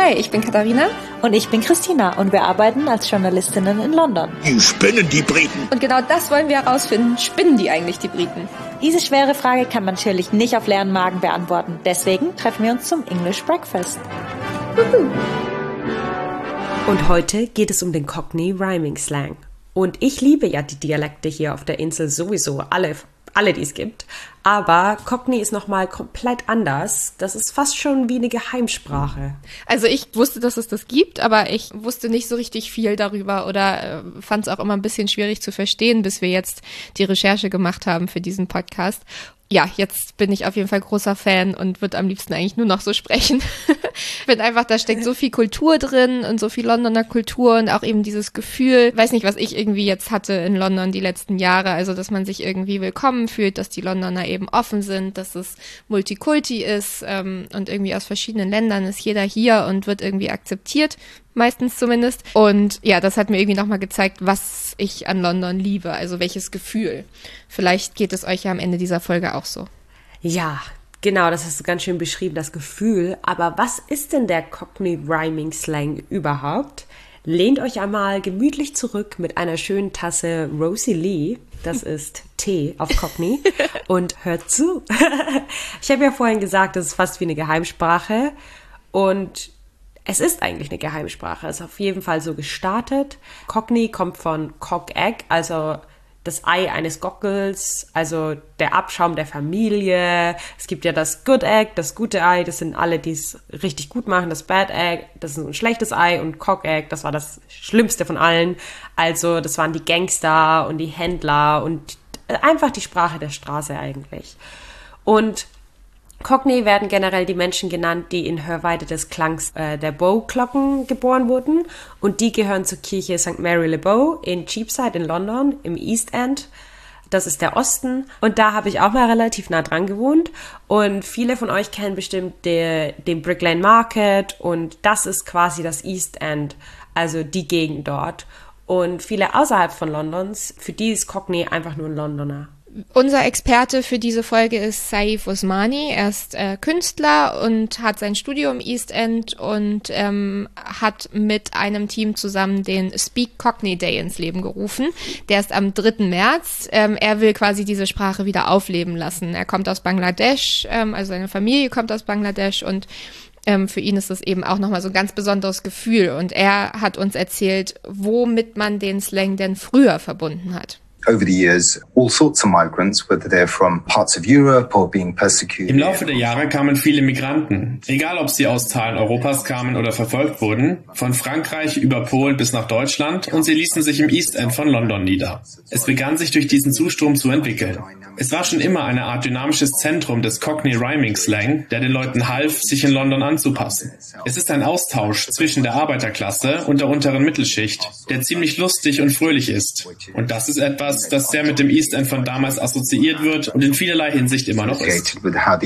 Hi, ich bin Katharina. Und ich bin Christina und wir arbeiten als Journalistinnen in London. Die spinnen, die Briten. Und genau das wollen wir herausfinden. Spinnen die eigentlich, die Briten? Diese schwere Frage kann man natürlich nicht auf leeren Magen beantworten. Deswegen treffen wir uns zum English Breakfast. Und heute geht es um den Cockney Rhyming Slang. Und ich liebe ja die Dialekte hier auf der Insel sowieso, alle die es gibt. Aber Cockney ist nochmal komplett anders. Das ist fast schon wie eine Geheimsprache. Also ich wusste, dass es das gibt, aber ich wusste nicht so richtig viel darüber oder fand es auch immer ein bisschen schwierig zu verstehen, bis wir jetzt die Recherche gemacht haben für diesen Podcast. Ja, jetzt bin ich auf jeden Fall großer Fan und würde am liebsten eigentlich nur noch so sprechen. Ich finde einfach, da steckt so viel Kultur drin und so viel Londoner Kultur und auch eben dieses Gefühl, weiß nicht, was ich irgendwie jetzt hatte in London die letzten Jahre, also dass man sich irgendwie willkommen fühlt, dass die Londoner eben offen sind, dass es Multikulti ist und irgendwie aus verschiedenen Ländern ist jeder hier und wird irgendwie akzeptiert. Meistens zumindest. Und ja, das hat mir irgendwie nochmal gezeigt, was ich an London liebe, also welches Gefühl. Vielleicht geht es euch ja am Ende dieser Folge auch so. Ja, genau, das hast du ganz schön beschrieben, das Gefühl. Aber was ist denn der Cockney Rhyming Slang überhaupt? Lehnt euch einmal gemütlich zurück mit einer schönen Tasse Rosie Lee, das ist Tee auf Cockney, und hört zu. Ich habe ja vorhin gesagt, das ist fast wie eine Geheimsprache und es ist eigentlich eine Geheimsprache. Es ist auf jeden Fall so gestartet. Cockney kommt von Cock Egg, also das Ei eines Gockels, also der Abschaum der Familie. Es gibt ja das Good Egg, das gute Ei, das sind alle, die es richtig gut machen. Das Bad Egg, das ist ein schlechtes Ei. Und Cock Egg, das war das Schlimmste von allen. Also das waren die Gangster und die Händler und einfach die Sprache der Straße eigentlich. Und Cockney werden generell die Menschen genannt, die in Hörweite des Klangs der Bow-Glocken geboren wurden. Und die gehören zur Kirche St. Mary le Bow in Cheapside in London, im East End. Das ist der Osten. Und da habe ich auch mal relativ nah dran gewohnt. Und viele von euch kennen bestimmt den Brick Lane Market. Und das ist quasi das East End, also die Gegend dort. Und viele außerhalb von Londons, für die ist Cockney einfach nur ein Londoner. Unser Experte für diese Folge ist Saif Osmani. Er ist Künstler und hat sein Studio im East End und hat mit einem Team zusammen den Speak Cockney Day ins Leben gerufen. Der ist am 3. März. Er will quasi diese Sprache wieder aufleben lassen. Er kommt aus Bangladesch, also seine Familie kommt aus Bangladesch und für ihn ist das eben auch nochmal so ein ganz besonderes Gefühl. Und er hat uns erzählt, womit man den Slang denn früher verbunden hat. Over the years, all sorts of migrants, whether they're from parts of Europe or being persecuted. Im Laufe der Jahre kamen viele Migranten, egal ob sie aus Teilen Europas kamen oder verfolgt wurden, von Frankreich über Polen bis nach Deutschland, und sie ließen sich im East End von London nieder. Es begann sich durch diesen Zustrom zu entwickeln. Es war schon immer eine Art dynamisches Zentrum des Cockney Rhyming Slang, der den Leuten half, sich in London anzupassen. Es ist ein Austausch zwischen der Arbeiterklasse und der unteren Mittelschicht, der ziemlich lustig und fröhlich ist. Und das ist etwas, das sehr mit dem East End von damals assoziiert wird und in vielerlei Hinsicht immer noch ist.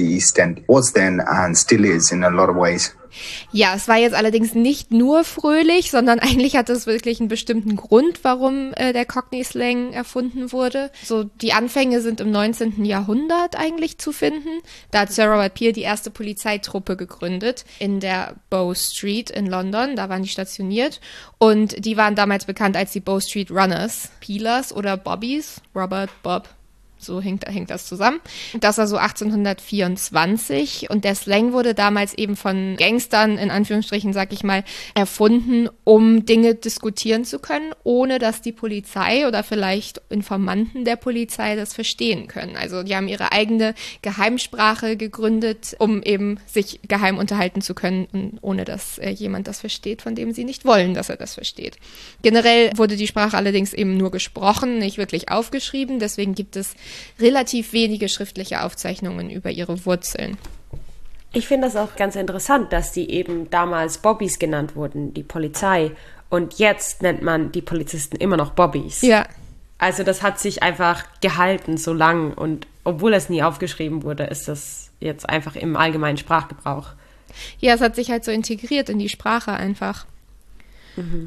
Ja, es war jetzt allerdings nicht nur fröhlich, sondern eigentlich hat es wirklich einen bestimmten Grund, warum der Cockney-Slang erfunden wurde. So, die Anfänge sind im 19. Jahrhundert eigentlich zu finden. Da hat Sir Robert Peel die erste Polizeitruppe gegründet in der Bow Street in London. Da waren die stationiert und die waren damals bekannt als die Bow Street Runners, Peelers oder Bobbies, Robert, Bob. So hängt das zusammen. Das war so 1824 und der Slang wurde damals eben von Gangstern, in Anführungsstrichen, sag ich mal, erfunden, um Dinge diskutieren zu können, ohne dass die Polizei oder vielleicht Informanten der Polizei das verstehen können. Also die haben ihre eigene Geheimsprache gegründet, um eben sich geheim unterhalten zu können, ohne dass jemand das versteht, von dem sie nicht wollen, dass er das versteht. Generell wurde die Sprache allerdings eben nur gesprochen, nicht wirklich aufgeschrieben, deswegen gibt es relativ wenige schriftliche Aufzeichnungen über ihre Wurzeln. Ich finde das auch ganz interessant, dass die eben damals Bobbies genannt wurden, die Polizei. Und jetzt nennt man die Polizisten immer noch Bobbies. Ja. Also das hat sich einfach gehalten so lang. Und obwohl es nie aufgeschrieben wurde, ist das jetzt einfach im allgemeinen Sprachgebrauch. Ja, es hat sich halt so integriert in die Sprache einfach. Mhm.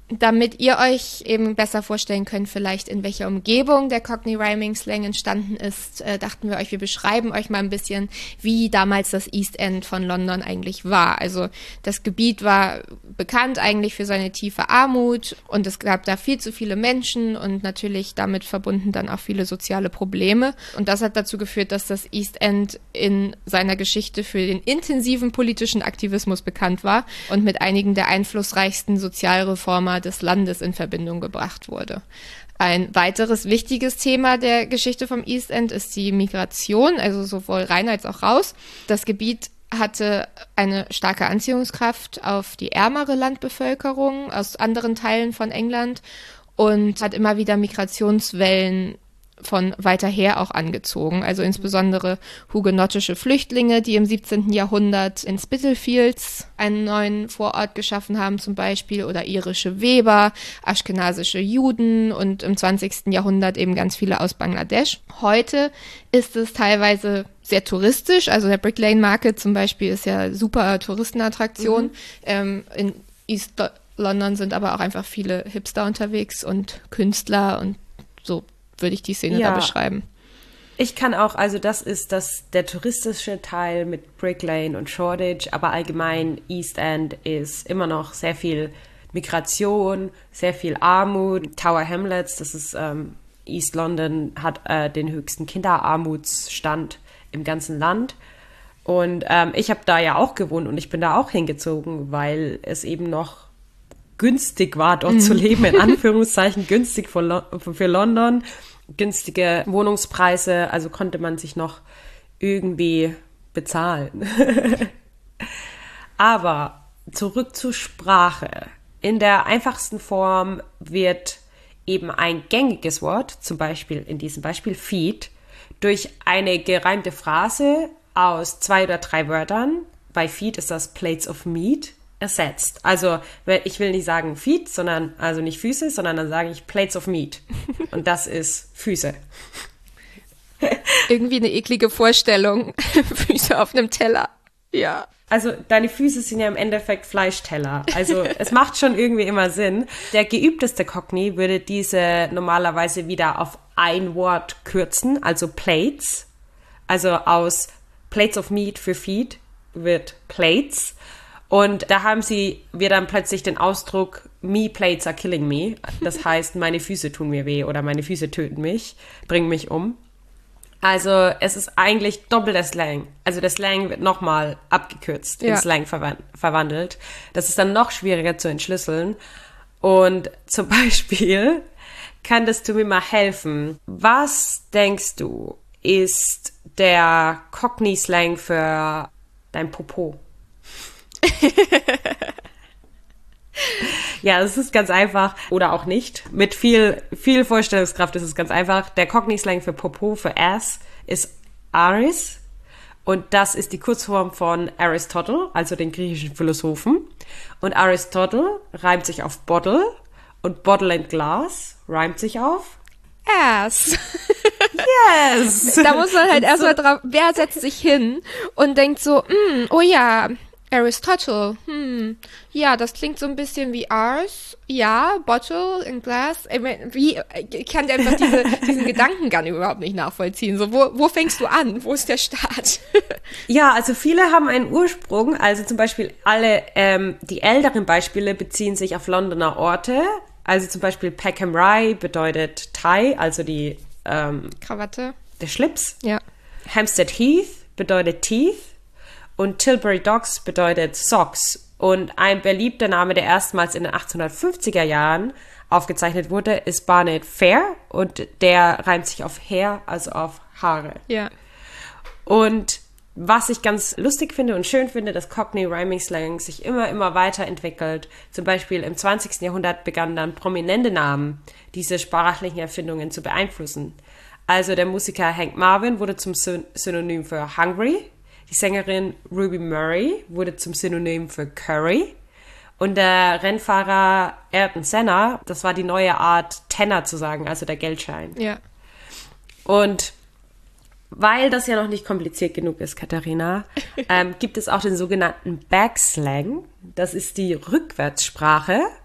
Damit ihr euch eben besser vorstellen könnt, vielleicht in welcher Umgebung der Cockney Rhyming Slang entstanden ist, dachten wir euch, wir beschreiben euch mal ein bisschen, wie damals das East End von London eigentlich war. Also das Gebiet war bekannt eigentlich für seine tiefe Armut und es gab da viel zu viele Menschen und natürlich damit verbunden dann auch viele soziale Probleme. Und das hat dazu geführt, dass das East End in seiner Geschichte für den intensiven politischen Aktivismus bekannt war und mit einigen der einflussreichsten Sozialreformer des Landes in Verbindung gebracht wurde. Ein weiteres wichtiges Thema der Geschichte vom East End ist die Migration, also sowohl rein als auch raus. Das Gebiet hatte eine starke Anziehungskraft auf die ärmere Landbevölkerung aus anderen Teilen von England und hat immer wieder Migrationswellen von weiter her auch angezogen, also insbesondere hugenottische Flüchtlinge, die im 17. Jahrhundert in Spitalfields einen neuen Vorort geschaffen haben zum Beispiel, oder irische Weber, aschkenasische Juden und im 20. Jahrhundert eben ganz viele aus Bangladesch. Heute ist es teilweise sehr touristisch, also der Brick Lane Market zum Beispiel ist ja super Touristenattraktion. In East London sind aber auch einfach viele Hipster unterwegs und Künstler und so würde ich die Szene da beschreiben. Ich kann auch, also das ist der touristische Teil mit Brick Lane und Shoreditch, aber allgemein East End ist immer noch sehr viel Migration, sehr viel Armut. Tower Hamlets, das ist East London, hat den höchsten Kinderarmutsstand im ganzen Land. Und ich habe da ja auch gewohnt und ich bin da auch hingezogen, weil es eben noch günstig war, dort zu leben, in Anführungszeichen, günstig für London, günstige Wohnungspreise, also konnte man sich noch irgendwie bezahlen. Aber zurück zur Sprache. In der einfachsten Form wird eben ein gängiges Wort, zum Beispiel in diesem Beispiel Feed, durch eine gereimte Phrase aus 2 oder 3 Wörtern, bei Feed ist das Plates of Meat, ersetzt. Also ich will nicht sagen Feet, sondern also nicht Füße, sondern dann sage ich Plates of Meat. Und das ist Füße. Irgendwie eine eklige Vorstellung. Füße auf einem Teller. Ja. Also deine Füße sind ja im Endeffekt Fleischteller. Also es macht schon irgendwie immer Sinn. Der geübteste Cockney würde diese normalerweise wieder auf ein Wort kürzen, also Plates. Also aus Plates of Meat für Feed wird Plates. Und da haben wir dann plötzlich den Ausdruck, me plates are killing me. Das heißt, meine Füße tun mir weh oder meine Füße töten mich, bringen mich um. Also es ist eigentlich doppelter Slang. Also der Slang wird nochmal abgekürzt, in Slang verwandelt. Das ist dann noch schwieriger zu entschlüsseln. Und zum Beispiel könntest du mir mal helfen. Was denkst du, ist der Cockney-Slang für dein Popo? Ja, das ist ganz einfach. Oder auch nicht. Mit viel Vorstellungskraft ist es ganz einfach. Der Cockney-Slang für Popo, für Ass, ist Aris. Und das ist die Kurzform von Aristotle, also den griechischen Philosophen. Und Aristotle reimt sich auf Bottle. Und Bottle and Glass reimt sich auf Ass. Yes! Da muss man halt erstmal drauf, wer setzt sich hin und denkt so, oh ja, Aristotle, ja, das klingt so ein bisschen wie ours, ja, Bottle and Glass. Ich kann einfach diesen Gedankengang überhaupt nicht nachvollziehen. So, wo fängst du an? Wo ist der Start? Ja, also viele haben einen Ursprung, also zum Beispiel die älteren Beispiele beziehen sich auf Londoner Orte, also zum Beispiel Peckham Rye bedeutet Tie, also die Krawatte. Der Schlips. Ja. Hampstead Heath bedeutet Teeth. Und Tilbury Docks bedeutet Socks. Und ein beliebter Name, der erstmals in den 1850er Jahren aufgezeichnet wurde, ist Barnet Fair. Und der reimt sich auf Hair, also auf Haare. Ja. Und was ich ganz lustig finde und schön finde, dass Cockney Rhyming Slang sich immer weiterentwickelt. Zum Beispiel im 20. Jahrhundert begannen dann prominente Namen, diese sprachlichen Erfindungen zu beeinflussen. Also der Musiker Hank Marvin wurde zum Synonym für Hungry. Die Sängerin Ruby Murray wurde zum Synonym für Curry. Und der Rennfahrer Ayrton Senna, das war die neue Art, Tenner zu sagen, also der Geldschein. Ja. Und weil das ja noch nicht kompliziert genug ist, Katharina, gibt es auch den sogenannten Backslang. Das ist die Rückwärtssprache.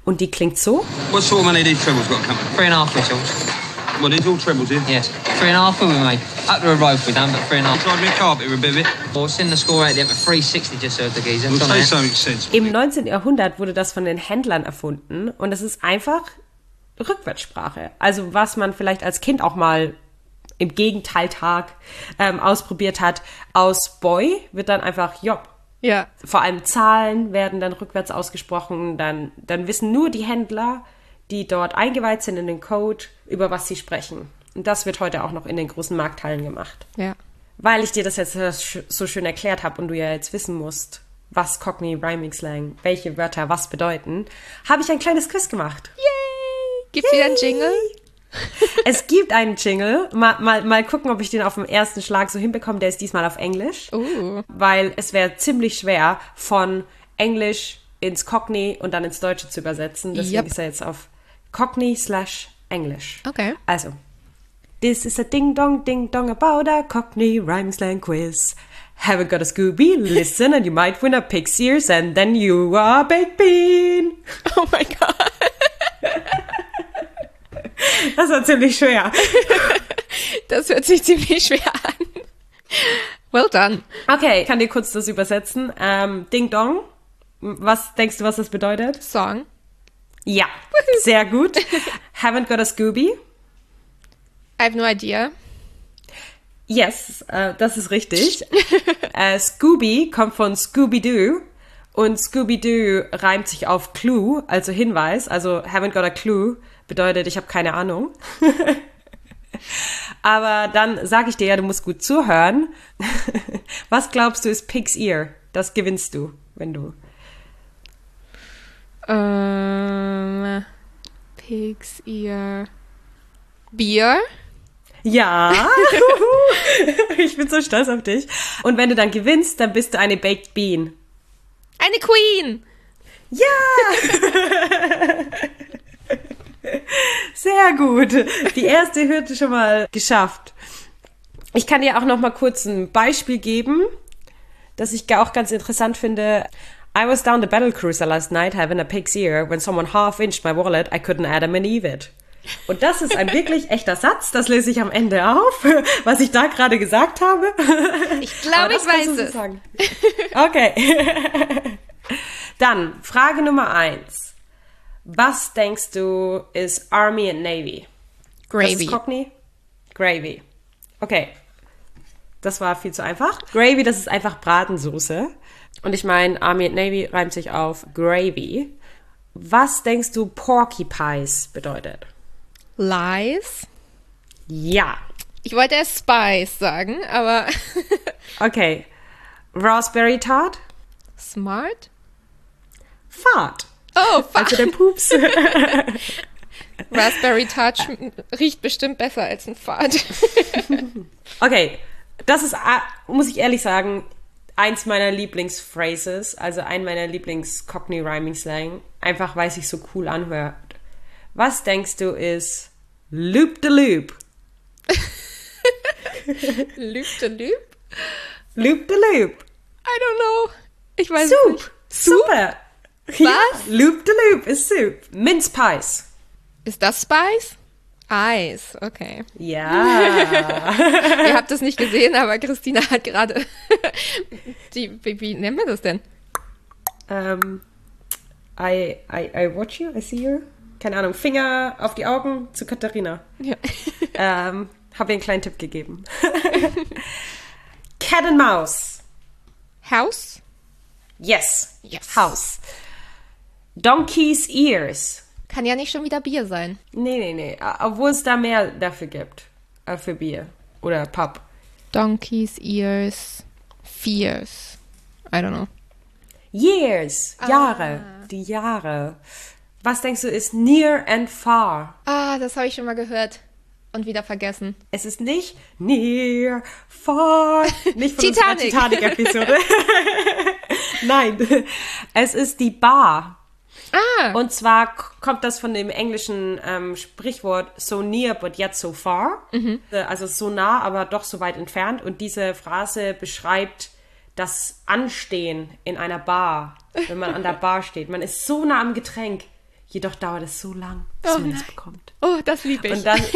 Und die klingt so. What sort of money these trebles got coming? 3.5 whistles. Well, there's all trebles here. Yes. 3.5 will we make. Up to a rope we done, but 3.5. Tried me a carpet a bit. Well, it's in the score rate there, but 360 just served the geezer. Well, It's on say there. something sensible. Im 19. Jahrhundert wurde das von den Händlern erfunden und das ist einfach Rückwärtssprache. Also was man vielleicht als Kind auch mal im Gegenteiltag ausprobiert hat. Aus Boy wird dann einfach Job. Ja. Vor allem Zahlen werden dann rückwärts ausgesprochen. Dann wissen nur die Händler, die dort eingeweiht sind in den Code, über was sie sprechen. Und das wird heute auch noch in den großen Markthallen gemacht. Ja. Weil ich dir das jetzt so schön erklärt habe und du ja jetzt wissen musst, was Cockney Rhyming Slang, welche Wörter was bedeuten, habe ich ein kleines Quiz gemacht. Gibt's wieder einen Jingle? Es gibt einen Jingle. Mal gucken, ob ich den auf dem ersten Schlag so hinbekomme. Der ist diesmal auf Englisch. Weil es wäre ziemlich schwer, von Englisch ins Cockney und dann ins Deutsche zu übersetzen. Deswegen ist er jetzt auf Cockney/Englisch. Okay. Also, this is a ding-dong about a Cockney Rhyming Slang quiz. Haven't got a Scooby? Listen and you might win a pig's ears and then you are a baked bean. Oh mein Gott. Das war ziemlich schwer. Das hört sich ziemlich schwer an. Well done. Okay, ich kann dir kurz das übersetzen. Ding Dong. Was denkst du, was das bedeutet? Song. Ja, sehr gut. Haven't got a Scooby? I have no idea. Yes, das ist richtig. Scooby kommt von Scooby-Doo und Scooby-Doo reimt sich auf Clue, also Hinweis. Also haven't got a clue bedeutet, ich habe keine Ahnung. Aber dann sage ich dir ja, du musst gut zuhören. Was glaubst du ist Pig's Ear? Das gewinnst du, wenn du... Pig's Ear. Bier? Ja, ich bin so stolz auf dich. Und wenn du dann gewinnst, dann bist du eine Baked Bean. Eine Queen! Ja! Sehr gut. Die erste Hürde schon mal geschafft. Ich kann dir auch noch mal kurz ein Beispiel geben, das ich auch ganz interessant finde. I was down the battle cruiser last night having a pig's ear. When someone half-inched my wallet, I couldn't Adam and Eve it. Und das ist ein wirklich echter Satz. Das löse ich am Ende auf, was ich da gerade gesagt habe. Ich glaube, ich weiß es. Sagen. Okay. Dann, Frage Nummer 1. Was denkst du ist Army and Navy? Gravy. Das ist Cockney? Gravy. Okay. Das war viel zu einfach. Gravy, das ist einfach Bratensoße. Und ich meine, Army and Navy reimt sich auf Gravy. Was denkst du Porcupines bedeutet? Lies. Ja. Ich wollte erst Spice sagen, aber... Okay. Raspberry Tart? Smart? Fart. Oh, fuck. Also der Pups. Raspberry Tart riecht bestimmt besser als ein Fart. Okay. Das ist, muss ich ehrlich sagen, eins meiner Lieblingsphrases, also ein meiner Lieblings-Cockney-Rhyming-Slang. Einfach, weil es sich so cool anhört. Was denkst du ist Loop the Loop? Loop the Loop? Loop the Loop. I don't know. Ich weiß es Soup. nicht. Super. Was? Ja, Loop the Loop ist Soup. Mince Pies. Ist das Spice? Eis, okay. Ja. Ihr habt es nicht gesehen, aber Christina hat gerade wie nennen wir das denn? I watch you, I see you. Keine Ahnung, Finger auf die Augen zu Katharina. Ja. Habe ihr einen kleinen Tipp gegeben. Cat and Mouse. House? Yes. Yes. House. Donkey's Ears. Kann ja nicht schon wieder Bier sein. Nee. Obwohl es da mehr dafür gibt. Für Bier. Oder Pub. Donkey's Ears. Fears. I don't know. Years. Jahre. Die Jahre. Was denkst du ist near and far? Ah, das habe ich schon mal gehört. Und wieder vergessen. Es ist nicht near, far. Nicht von Titanic. unserer Titanic-Episode. Nein. Es ist die Bar. Ah. Und zwar kommt das von dem englischen Sprichwort so near but yet so far. Also so nah, aber doch so weit entfernt. Und diese Phrase beschreibt das Anstehen in einer Bar, wenn man an der Bar steht. Man ist so nah am Getränk. Jedoch dauert es so lang, bis man es bekommt. Oh, das liebe ich. Und dann,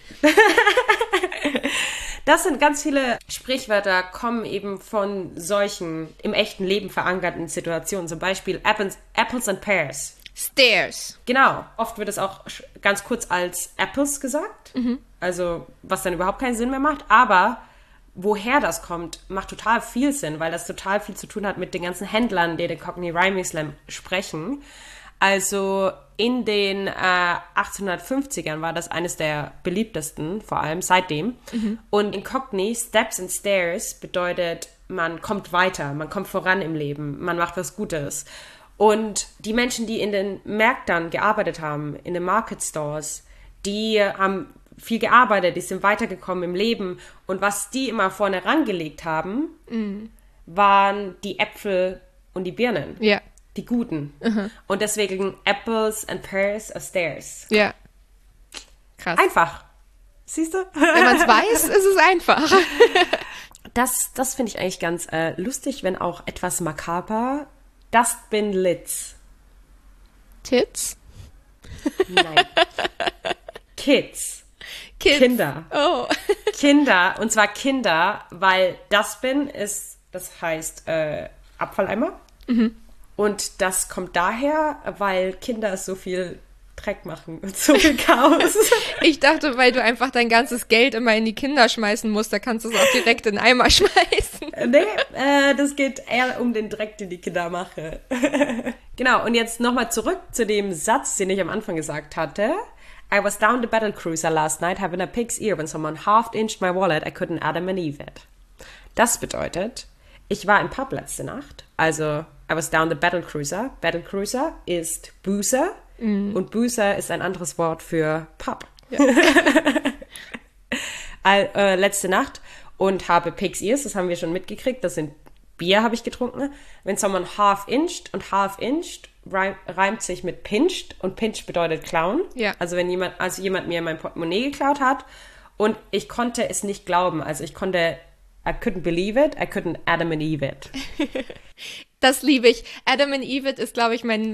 das sind ganz viele Sprichwörter, kommen eben von solchen im echten Leben verankerten Situationen. Zum Beispiel Apples and Pears. Stairs. Genau. Oft wird es auch ganz kurz als Apples gesagt. Also, was dann überhaupt keinen Sinn mehr macht. Aber woher das kommt, macht total viel Sinn, weil das total viel zu tun hat mit den ganzen Händlern, die den Cockney Rhyming Slang sprechen. Also in den 1850ern war das eines der beliebtesten, vor allem seitdem. Und in Cockney, Steps and Stairs bedeutet, man kommt weiter, man kommt voran im Leben, man macht was Gutes. Und die Menschen, die in den Märkten gearbeitet haben, in den Market Stores, die haben viel gearbeitet, die sind weitergekommen im Leben. Und was die immer vorne rangelegt haben, waren die Äpfel und die Birnen. Ja. Die guten. Und deswegen Apples and Pears are Stairs. Ja. Krass. Einfach. Siehst du? Wenn man es weiß, ist es einfach. Das finde ich eigentlich ganz lustig, wenn auch etwas makaber. Dustbin Lids. Tits? Nein. Kids. Kids. Kinder. Oh. Kinder. Und zwar Kinder, weil Dustbin ist, das heißt Abfalleimer. Und das kommt daher, weil Kinder so viel Dreck machen und so viel Chaos. Ich dachte, weil du einfach dein ganzes Geld immer in die Kinder schmeißen musst, da kannst du es auch direkt in den Eimer schmeißen. Nee, das geht eher um den Dreck, den die Kinder machen. Genau, und jetzt nochmal zurück zu dem Satz, den ich am Anfang gesagt hatte. I was down the battle cruiser last night having a pig's ear when someone half-inched my wallet, I couldn't Adam and Eve it. Das bedeutet, ich war im Pub letzte Nacht, also I was down the battle cruiser. Battle cruiser ist Boozer und Boozer ist ein anderes Wort für Pub. Ja. Letzte Nacht und habe Pig's Ears, das haben wir schon mitgekriegt, das sind Bier, habe ich getrunken. Wenn someone half-inched und half-inched reimt sich mit pinched und pinched bedeutet klauen. Ja. Also wenn jemand mir mein Portemonnaie geklaut hat und ich konnte es nicht glauben, also I couldn't believe it, I couldn't Adam and Eve it. Das liebe ich. Adam and Eve it ist, glaube ich, mein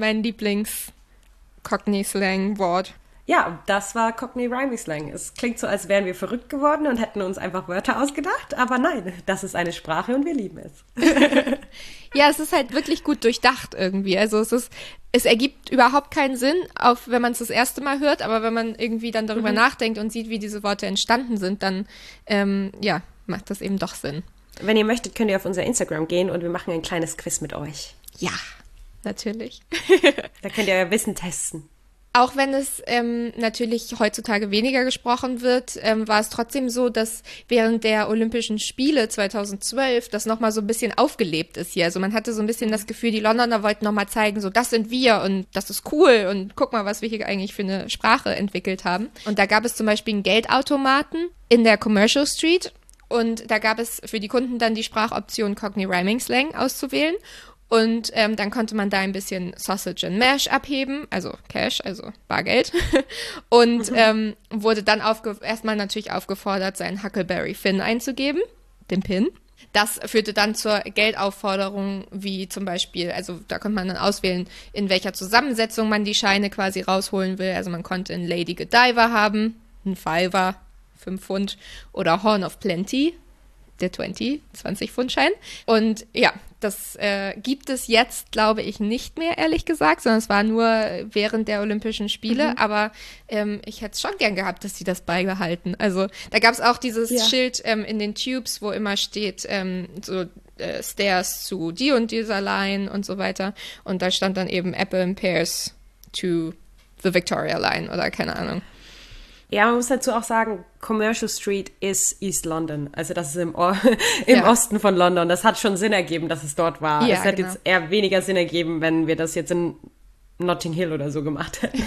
Lieblings-Cockney-Slang-Wort. Ja, das war Cockney Rhyming Slang. Es klingt so, als wären wir verrückt geworden und hätten uns einfach Wörter ausgedacht, aber nein, das ist eine Sprache und wir lieben es. Ja, es ist halt wirklich gut durchdacht irgendwie. Also es ergibt überhaupt keinen Sinn, auch wenn man es das erste Mal hört, aber wenn man irgendwie dann darüber nachdenkt und sieht, wie diese Worte entstanden sind, dann macht das eben doch Sinn. Wenn ihr möchtet, könnt ihr auf unser Instagram gehen und wir machen ein kleines Quiz mit euch. Ja, natürlich. Da könnt ihr euer Wissen testen. Auch wenn es natürlich heutzutage weniger gesprochen wird, war es trotzdem so, dass während der Olympischen Spiele 2012 das nochmal so ein bisschen aufgelebt ist hier. Also man hatte so ein bisschen das Gefühl, die Londoner wollten nochmal zeigen, so das sind wir und das ist cool und guck mal, was wir hier eigentlich für eine Sprache entwickelt haben. Und da gab es zum Beispiel einen Geldautomaten in der Commercial Street und da gab es für die Kunden dann die Sprachoption Cockney Rhyming Slang auszuwählen. Und dann konnte man da ein bisschen Sausage and Mash abheben, also Cash, also Bargeld. Und wurde dann erstmal natürlich aufgefordert, seinen Huckleberry Finn einzugeben, den PIN. Das führte dann zur Geldaufforderung, wie zum Beispiel, also da konnte man dann auswählen, in welcher Zusammensetzung man die Scheine quasi rausholen will. Also man konnte einen Lady Godiva haben, einen Fiver, 5 Pfund, oder Horn of Plenty, der 20-Pfund-Schein. Und ja, das gibt es jetzt, glaube ich, nicht mehr, ehrlich gesagt, sondern es war nur während der Olympischen Spiele. Aber ich hätte es schon gern gehabt, dass sie das beibehalten. Also da gab es auch dieses Schild in den Tubes, wo immer steht, Stairs zu die und dieser Line und so weiter. Und da stand dann eben Apple and Pears to the Victoria Line oder keine Ahnung. Ja, man muss dazu auch sagen, Commercial Street ist East London. Also das ist im Osten von London. Das hat schon Sinn ergeben, dass es dort war. Ja, es hätte jetzt eher weniger Sinn ergeben, wenn wir das jetzt in Notting Hill oder so gemacht hätten.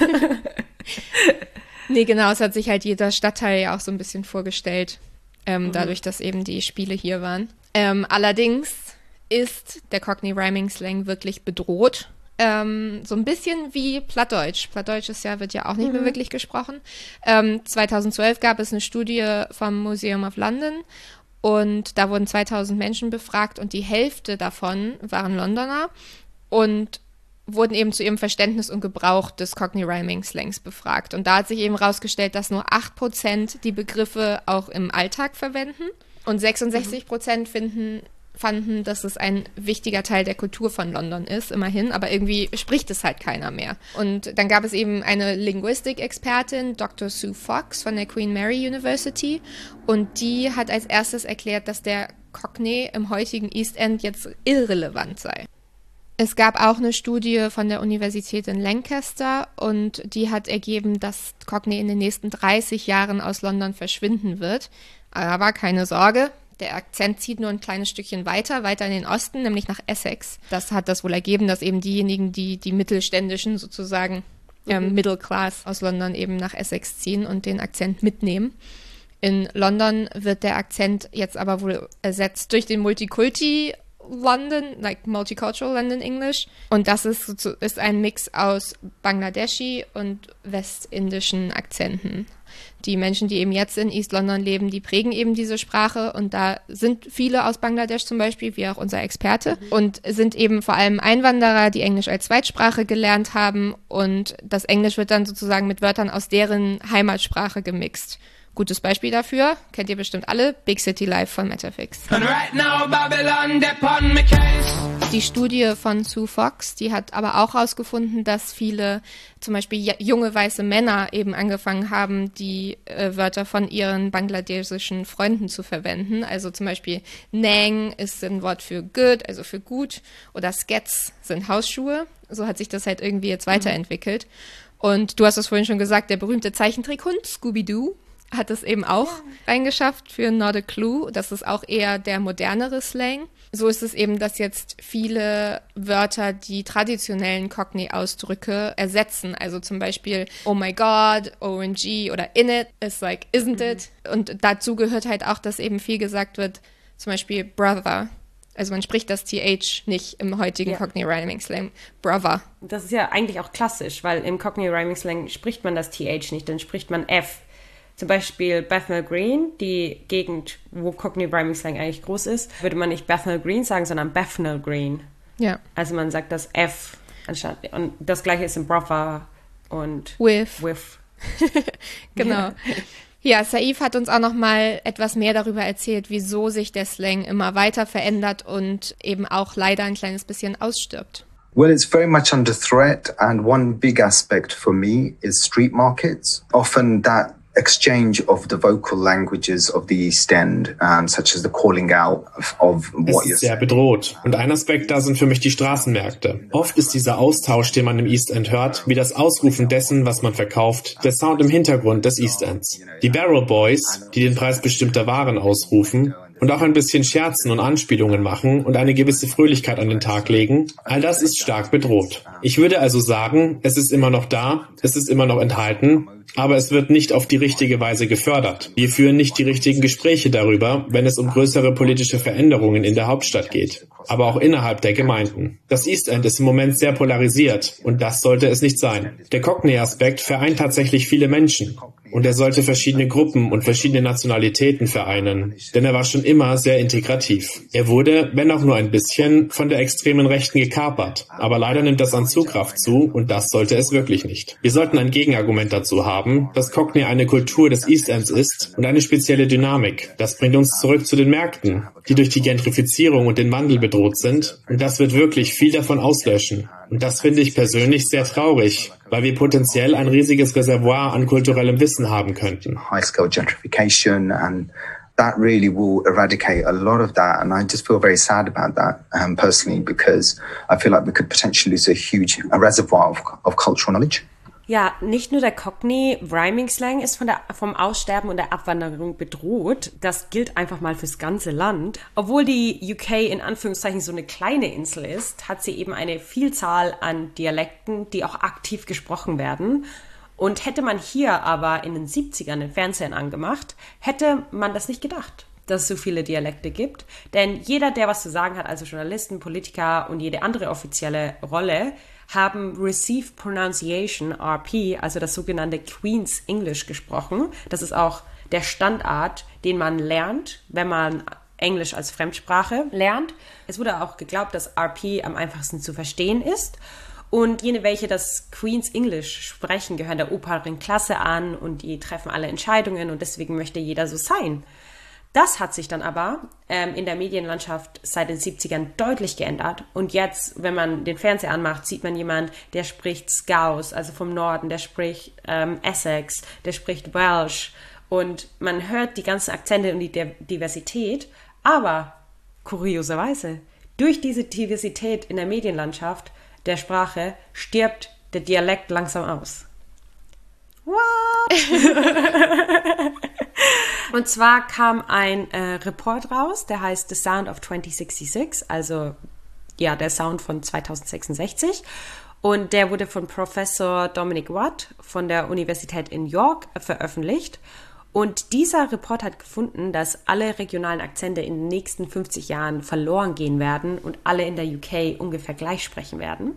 Nee, genau. Es hat sich halt jeder Stadtteil ja auch so ein bisschen vorgestellt, dadurch, dass eben die Spiele hier waren. Allerdings ist der Cockney Rhyming Slang wirklich bedroht. So ein bisschen wie Plattdeutsch. Plattdeutsch wird ja auch nicht mehr wirklich gesprochen. 2012 gab es eine Studie vom Museum of London und da wurden 2000 Menschen befragt und die Hälfte davon waren Londoner und wurden eben zu ihrem Verständnis und Gebrauch des Cockney Rhyming Slangs befragt. Und da hat sich eben herausgestellt, dass nur 8% die Begriffe auch im Alltag verwenden und 66% fanden, dass es ein wichtiger Teil der Kultur von London ist, immerhin, aber irgendwie spricht es halt keiner mehr. Und dann gab es eben eine Linguistik-Expertin, Dr. Sue Fox von der Queen Mary University, und die hat als erstes erklärt, dass der Cockney im heutigen East End jetzt irrelevant sei. Es gab auch eine Studie von der Universität in Lancaster und die hat ergeben, dass Cockney in den nächsten 30 Jahren aus London verschwinden wird. Aber keine Sorge, der Akzent zieht nur ein kleines Stückchen weiter in den Osten, nämlich nach Essex. Das hat das wohl ergeben, dass eben diejenigen, die mittelständischen sozusagen Middle Class aus London eben nach Essex ziehen und den Akzent mitnehmen. In London wird der Akzent jetzt aber wohl ersetzt durch den Multikulti London, like Multicultural London English. Und das ist ein Mix aus Bangladeshi und westindischen Akzenten. Die Menschen, die eben jetzt in East London leben, die prägen eben diese Sprache und da sind viele aus Bangladesch zum Beispiel, wie auch unser Experte, und sind eben vor allem Einwanderer, die Englisch als Zweitsprache gelernt haben und das Englisch wird dann sozusagen mit Wörtern aus deren Heimatsprache gemixt. Gutes Beispiel dafür, kennt ihr bestimmt alle, Big City Life von Metafix. Die Studie von Sue Fox, die hat aber auch herausgefunden, dass viele, zum Beispiel junge weiße Männer eben angefangen haben, die Wörter von ihren bangladeschischen Freunden zu verwenden. Also zum Beispiel Nang ist ein Wort für good, also für gut, oder Skets sind Hausschuhe. So hat sich das halt irgendwie jetzt weiterentwickelt. Und du hast es vorhin schon gesagt, der berühmte Zeichentrickhund Scooby-Doo hat es eben auch reingeschafft für Not a Clue. Das ist auch eher der modernere Slang. So ist es eben, dass jetzt viele Wörter die traditionellen Cockney-Ausdrücke ersetzen. Also zum Beispiel oh my god, OMG oder in it is like isn't it. Und dazu gehört halt auch, dass eben viel gesagt wird, zum Beispiel brother. Also man spricht das TH nicht im heutigen Cockney Rhyming Slang. Brother. Das ist ja eigentlich auch klassisch, weil im Cockney Rhyming Slang spricht man das TH nicht, dann spricht man F. Zum Beispiel Bethnal Green, die Gegend, wo Cockney Rhyming Slang eigentlich groß ist, würde man nicht Bethnal Green sagen, sondern Bethnal Green. Ja. Also man sagt das F anstatt. Und das gleiche ist in brother und with. Genau. Ja, Saif hat uns auch noch mal etwas mehr darüber erzählt, wieso sich der Slang immer weiter verändert und eben auch leider ein kleines bisschen ausstirbt. Well, it's very much under threat, and one big aspect for me is street markets. Often that exchange of the vocal languages of the East End, such as the calling out of what you're sehr bedroht. Und ein Aspekt da sind für mich die Straßenmärkte. Oft ist dieser Austausch, den man im East End hört, wie das Ausrufen dessen, was man verkauft, der Sound im Hintergrund des East Ends. Die Barrel Boys, die den Preis bestimmter Waren ausrufen, und auch ein bisschen Scherzen und Anspielungen machen und eine gewisse Fröhlichkeit an den Tag legen, all das ist stark bedroht. Ich würde also sagen, es ist immer noch da, es ist immer noch enthalten, aber es wird nicht auf die richtige Weise gefördert. Wir führen nicht die richtigen Gespräche darüber, wenn es um größere politische Veränderungen in der Hauptstadt geht, aber auch innerhalb der Gemeinden. Das East End ist im Moment sehr polarisiert und das sollte es nicht sein. Der Cockney-Aspekt vereint tatsächlich viele Menschen. Und er sollte verschiedene Gruppen und verschiedene Nationalitäten vereinen, denn er war schon immer sehr integrativ. Er wurde, wenn auch nur ein bisschen, von der extremen Rechten gekapert, aber leider nimmt das an Zugkraft zu und das sollte es wirklich nicht. Wir sollten ein Gegenargument dazu haben, dass Cockney eine Kultur des East Ends ist und eine spezielle Dynamik. Das bringt uns zurück zu den Märkten, die durch die Gentrifizierung und den Wandel bedroht sind und das wird wirklich viel davon auslöschen. Und das finde ich persönlich sehr traurig, weil wir potenziell ein riesiges Reservoir an kulturellem Wissen haben könnten. High-scale gentrification and that really will eradicate a lot of that, and I just feel very sad about that personally, because I feel like we could potentially lose a reservoir of cultural knowledge. Ja, nicht nur der Cockney Rhyming Slang ist vom Aussterben und der Abwanderung bedroht. Das gilt einfach mal fürs ganze Land. Obwohl die UK in Anführungszeichen so eine kleine Insel ist, hat sie eben eine Vielzahl an Dialekten, die auch aktiv gesprochen werden. Und hätte man hier aber in den 70ern den Fernsehen angemacht, hätte man das nicht gedacht, dass es so viele Dialekte gibt. Denn jeder, der was zu sagen hat, also Journalisten, Politiker und jede andere offizielle Rolle, haben Received Pronunciation, RP, also das sogenannte Queen's English gesprochen. Das ist auch der Standard, den man lernt, wenn man Englisch als Fremdsprache lernt. Es wurde auch geglaubt, dass RP am einfachsten zu verstehen ist. Und jene, welche das Queen's English sprechen, gehören der oberen Klasse an und die treffen alle Entscheidungen und deswegen möchte jeder so sein. Das hat sich dann aber in der Medienlandschaft seit den 70ern deutlich geändert. Und jetzt, wenn man den Fernseher anmacht, sieht man jemand, der spricht Scouse, also vom Norden, der spricht Essex, der spricht Welsh. Und man hört die ganzen Akzente und die Diversität. Aber kurioserweise, durch diese Diversität in der Medienlandschaft der Sprache stirbt der Dialekt langsam aus. What? Und zwar kam ein Report raus, der heißt The Sound of 2066, also ja, der Sound von 2066. Und der wurde von Professor Dominic Watt von der Universität in York veröffentlicht. Und dieser Report hat gefunden, dass alle regionalen Akzente in den nächsten 50 Jahren verloren gehen werden und alle in der UK ungefähr gleich sprechen werden.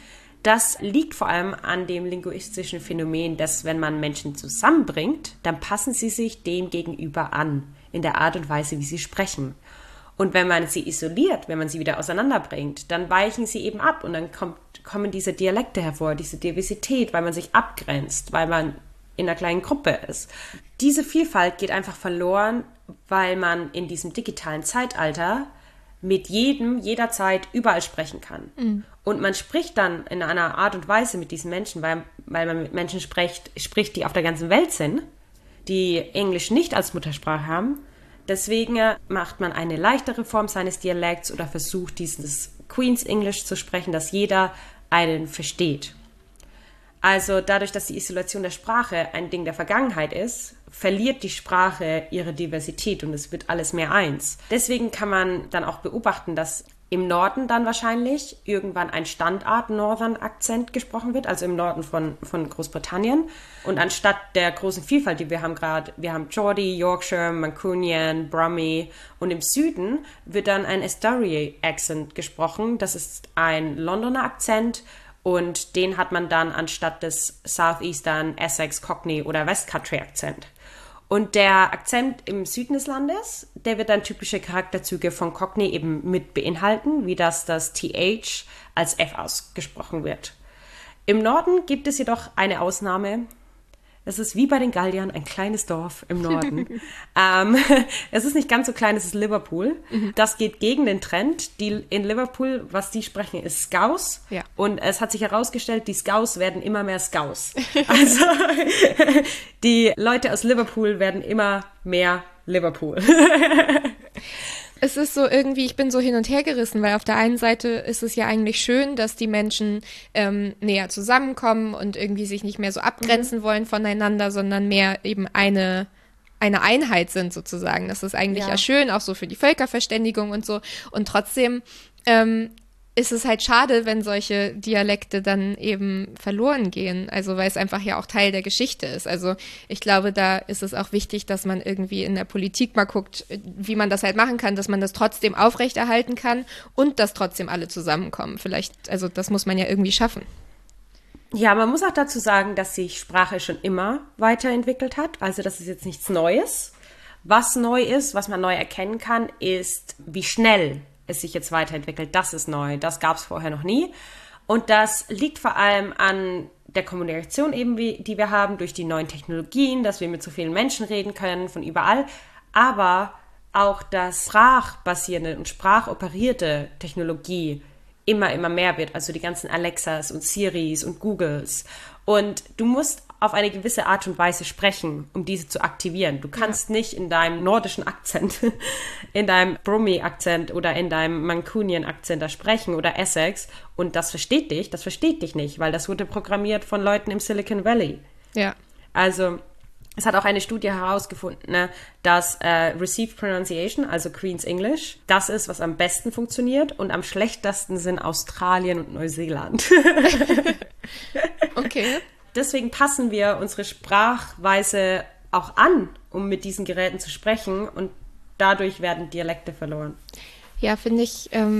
Das liegt vor allem an dem linguistischen Phänomen, dass wenn man Menschen zusammenbringt, dann passen sie sich dem gegenüber an, in der Art und Weise, wie sie sprechen. Und wenn man sie isoliert, wenn man sie wieder auseinanderbringt, dann weichen sie eben ab und dann kommen diese Dialekte hervor, diese Diversität, weil man sich abgrenzt, weil man in einer kleinen Gruppe ist. Diese Vielfalt geht einfach verloren, weil man in diesem digitalen Zeitalter mit jedem, jederzeit, überall sprechen kann. Mhm. Und man spricht dann in einer Art und Weise mit diesen Menschen, weil man mit Menschen spricht, die auf der ganzen Welt sind, die Englisch nicht als Muttersprache haben. Deswegen macht man eine leichtere Form seines Dialekts oder versucht, dieses Queen's English zu sprechen, dass jeder einen versteht. Also dadurch, dass die Isolation der Sprache ein Ding der Vergangenheit ist, verliert die Sprache ihre Diversität und es wird alles mehr eins. Deswegen kann man dann auch beobachten, dass im Norden dann wahrscheinlich irgendwann ein Standard-Northern-Akzent gesprochen wird, also im Norden von Großbritannien. Und anstatt der großen Vielfalt, die wir haben gerade, wir haben Geordie, Yorkshire, Mancunian, Brummie und im Süden wird dann ein Estuary-Akzent gesprochen. Das ist ein Londoner Akzent und den hat man dann anstatt des Southeastern, Essex, Cockney oder West Country Akzent. Und der Akzent im Süden des Landes, der wird dann typische Charakterzüge von Cockney eben mit beinhalten, wie das TH als F ausgesprochen wird. Im Norden gibt es jedoch eine Ausnahme. Es ist wie bei den Galliern ein kleines Dorf im Norden. Es ist nicht ganz so klein, es ist Liverpool. Mhm. Das geht gegen den Trend. In Liverpool, was die sprechen, ist Scouse. Ja. Und es hat sich herausgestellt, die Scouse werden immer mehr Scouse. Also die Leute aus Liverpool werden immer mehr Liverpool. Es ist so irgendwie, ich bin so hin und her gerissen, weil auf der einen Seite ist es ja eigentlich schön, dass die Menschen näher zusammenkommen und irgendwie sich nicht mehr so abgrenzen wollen voneinander, sondern mehr eben eine Einheit sind sozusagen. Das ist eigentlich ja schön, auch so für die Völkerverständigung und so. Und trotzdem ist es halt schade, wenn solche Dialekte dann eben verloren gehen, also weil es einfach ja auch Teil der Geschichte ist. Also ich glaube, da ist es auch wichtig, dass man irgendwie in der Politik mal guckt, wie man das halt machen kann, dass man das trotzdem aufrechterhalten kann und dass trotzdem alle zusammenkommen. Vielleicht, also das muss man ja irgendwie schaffen. Ja, man muss auch dazu sagen, dass sich Sprache schon immer weiterentwickelt hat. Also das ist jetzt nichts Neues. Was neu ist, was man neu erkennen kann, ist, wie schnell es sich jetzt weiterentwickelt. Das ist neu. Das gab es vorher noch nie. Und das liegt vor allem an der Kommunikation eben, die wir haben, durch die neuen Technologien, dass wir mit so vielen Menschen reden können, von überall. Aber auch, dass sprachbasierende und sprachoperierte Technologie immer mehr wird. Also die ganzen Alexas und Siris und Googles. Und du musst auf eine gewisse Art und Weise sprechen, um diese zu aktivieren. Du kannst nicht in deinem nordischen Akzent, in deinem Brummie-Akzent oder in deinem Mancunian-Akzent da sprechen oder Essex und das versteht dich nicht, weil das wurde programmiert von Leuten im Silicon Valley. Ja. Also es hat auch eine Studie herausgefunden, ne, dass Received Pronunciation, also Queen's English, das ist, was am besten funktioniert und am schlechtesten sind Australien und Neuseeland. Okay. Deswegen passen wir unsere Sprachweise auch an, um mit diesen Geräten zu sprechen und dadurch werden Dialekte verloren. Ja, finde ich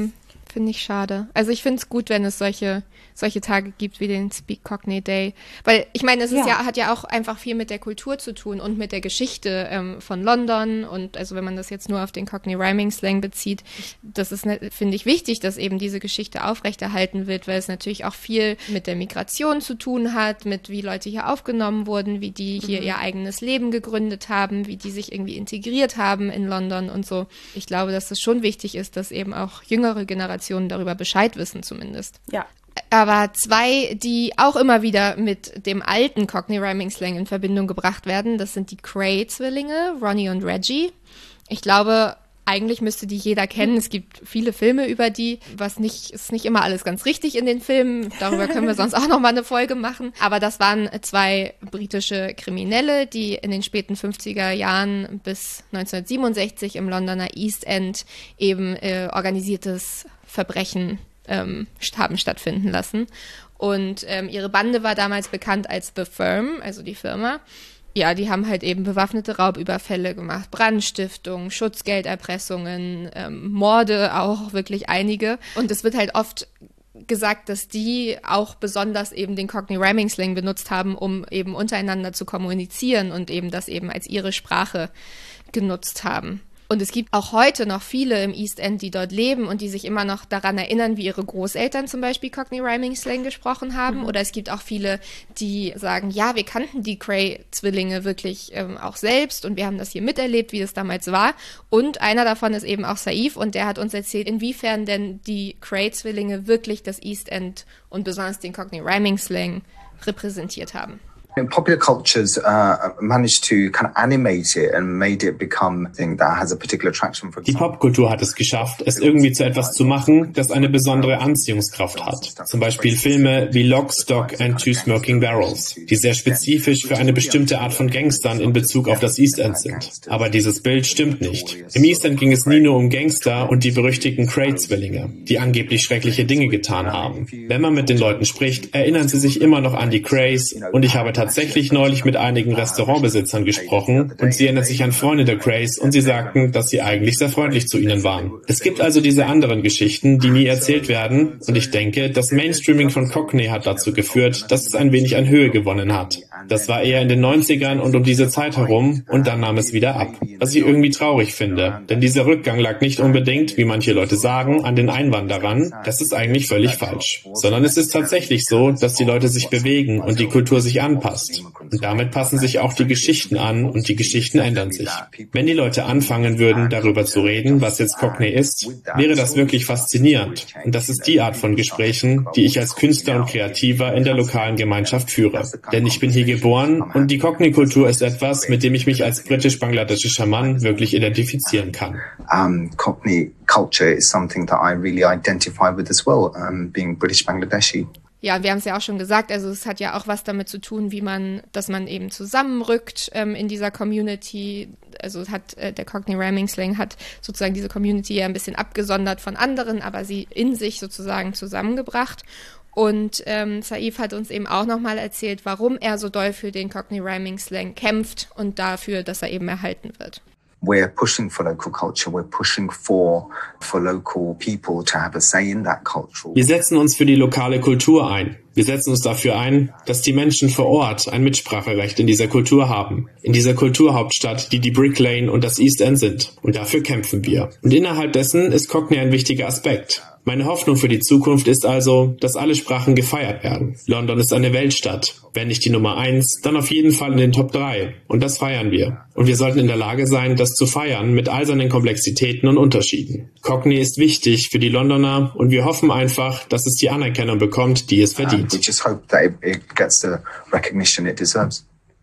Finde ich schade. Also ich finde es gut, wenn es solche Tage gibt wie den Speak Cockney Day. Weil ich meine, es ist hat ja auch einfach viel mit der Kultur zu tun und mit der Geschichte von London. Und also wenn man das jetzt nur auf den Cockney Rhyming Slang bezieht, das ist, finde ich, wichtig, dass eben diese Geschichte aufrechterhalten wird, weil es natürlich auch viel mit der Migration zu tun hat, mit wie Leute hier aufgenommen wurden, wie die hier ihr eigenes Leben gegründet haben, wie die sich irgendwie integriert haben in London und so. Ich glaube, dass es schon wichtig ist, dass eben auch jüngere Generationen darüber Bescheid wissen zumindest. Ja. Aber zwei, die auch immer wieder mit dem alten Cockney Rhyming Slang in Verbindung gebracht werden, das sind die Cray-Zwillinge, Ronnie und Reggie. Ich glaube, eigentlich müsste die jeder kennen. Es gibt viele Filme über die, ist nicht immer alles ganz richtig in den Filmen. Darüber können wir sonst auch noch mal eine Folge machen. Aber das waren zwei britische Kriminelle, die in den späten 50er Jahren bis 1967 im Londoner East End eben organisiertes Verbrechen haben stattfinden lassen. Und ihre Bande war damals bekannt als The Firm, also die Firma. Ja, die haben halt eben bewaffnete Raubüberfälle gemacht, Brandstiftung, Schutzgelderpressungen, Morde auch, wirklich einige. Und es wird halt oft gesagt, dass die auch besonders eben den Cockney Rhyming Slang benutzt haben, um eben untereinander zu kommunizieren und eben das eben als ihre Sprache genutzt haben. Und es gibt auch heute noch viele im East End, die dort leben und die sich immer noch daran erinnern, wie ihre Großeltern zum Beispiel Cockney Rhyming Slang gesprochen haben. Oder es gibt auch viele, die sagen, ja, wir kannten die Cray-Zwillinge wirklich auch selbst und wir haben das hier miterlebt, wie es damals war. Und einer davon ist eben auch Saif und der hat uns erzählt, inwiefern denn die Cray-Zwillinge wirklich das East End und besonders den Cockney Rhyming Slang repräsentiert haben. Popular cultures managed to kind of animate it and made it become a thing that has a particular attraction. For Die Popkultur hat es geschafft, es irgendwie zu etwas zu machen, das eine besondere Anziehungskraft hat. Zum Beispiel Filme wie Lock, Stock and Two Smoking Barrels, die sehr spezifisch für eine bestimmte Art von Gangstern in Bezug auf das East End sind. Aber dieses Bild stimmt nicht. Im East End ging es nie nur um Gangster und die berüchtigten Cray-Zwillinge, die angeblich schreckliche Dinge getan haben. Wenn man mit den Leuten spricht, erinnern sie sich immer noch an die Crays und ich habe tatsächlich neulich mit einigen Restaurantbesitzern gesprochen und sie erinnern sich an Freunde der Crays und sie sagten, dass sie eigentlich sehr freundlich zu ihnen waren. Es gibt also diese anderen Geschichten, die nie erzählt werden und ich denke, das Mainstreaming von Cockney hat dazu geführt, dass es ein wenig an Höhe gewonnen hat. Das war eher in den 90ern und um diese Zeit herum und dann nahm es wieder ab. Was ich irgendwie traurig finde, denn dieser Rückgang lag nicht unbedingt, wie manche Leute sagen, an den Einwanderern. Das ist eigentlich völlig falsch. Sondern es ist tatsächlich so, dass die Leute sich bewegen und die Kultur sich anpasst. Und damit passen sich auch die Geschichten an und die Geschichten ändern sich. Wenn die Leute anfangen würden, darüber zu reden, was jetzt Cockney ist, wäre das wirklich faszinierend. Und das ist die Art von Gesprächen, die ich als Künstler und Kreativer in der lokalen Gemeinschaft führe. Denn ich bin hier geboren und die Cockney-Kultur ist etwas, mit dem ich mich als britisch-bangladeschischer Mann wirklich identifizieren kann. Cockney culture is something that I really identify with as well, being British Bangladeshi. Ja, wir haben es ja auch schon gesagt, also es hat ja auch was damit zu tun, dass man eben zusammenrückt in dieser Community. Also der Cockney Rhyming Slang hat sozusagen diese Community ja ein bisschen abgesondert von anderen, aber sie in sich sozusagen zusammengebracht. Und Saif hat uns eben auch nochmal erzählt, warum er so doll für den Cockney Rhyming Slang kämpft und dafür, dass er eben erhalten wird. We're pushing for local culture. We're pushing for local people to have a say in that culture. Wir setzen uns für die lokale Kultur ein. Wir setzen uns dafür ein, dass die Menschen vor Ort ein Mitspracherecht in dieser Kultur haben. In dieser Kulturhauptstadt, die Brick Lane und das East End sind. Und dafür kämpfen wir. Und innerhalb dessen ist Cockney ein wichtiger Aspekt. Meine Hoffnung für die Zukunft ist also, dass alle Sprachen gefeiert werden. London ist eine Weltstadt. Wenn nicht die Nummer 1, dann auf jeden Fall in den Top 3. Und das feiern wir. Und wir sollten in der Lage sein, das zu feiern mit all seinen Komplexitäten und Unterschieden. Cockney ist wichtig für die Londoner und wir hoffen einfach, dass es die Anerkennung bekommt, die es verdient. We just hope that it gets the recognition it deserves.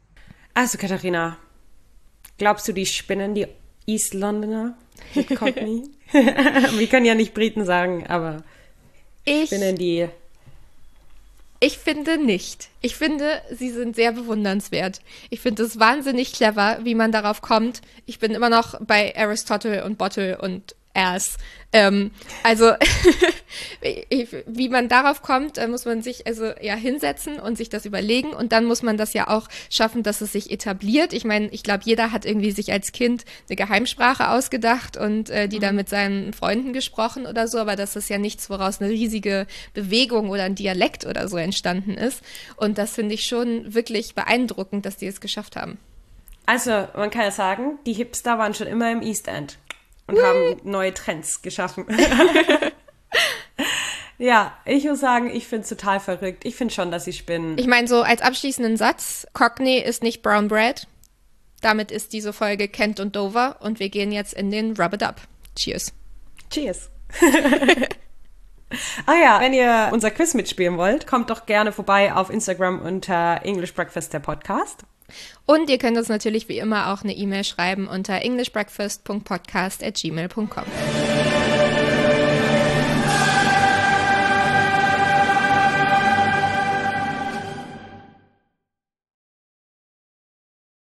Also Katharina, glaubst du, die spinnen, die East Londoner mit Cockney? Wir können ja nicht Briten sagen, aber spinnen die... Ich finde nicht. Ich finde, sie sind sehr bewundernswert. Ich finde es wahnsinnig clever, wie man darauf kommt. Ich bin immer noch bei Aristotle und Bottle und ass. Also wie man darauf kommt, muss man sich also ja hinsetzen und sich das überlegen und dann muss man das ja auch schaffen, dass es sich etabliert. Ich meine, ich glaube, jeder hat irgendwie sich als Kind eine Geheimsprache ausgedacht und die dann mit seinen Freunden gesprochen oder so, aber das ist ja nichts, woraus eine riesige Bewegung oder ein Dialekt oder so entstanden ist. Und das finde ich schon wirklich beeindruckend, dass die es geschafft haben. Also, man kann ja sagen, die Hipster waren schon immer im East End und haben neue Trends geschaffen. Ja, ich muss sagen, ich finde es total verrückt. Ich finde schon, dass sie spinnen. Ich meine, so als abschließenden Satz, Cockney ist nicht Brown Bread. Damit ist diese Folge Kent und Dover und wir gehen jetzt in den Rub-a-Dub. Cheers. Cheers. Ja, wenn ihr unser Quiz mitspielen wollt, kommt doch gerne vorbei auf Instagram unter English Breakfast, der Podcast. Und ihr könnt uns natürlich wie immer auch eine E-Mail schreiben unter englishbreakfast.podcast@gmail.com.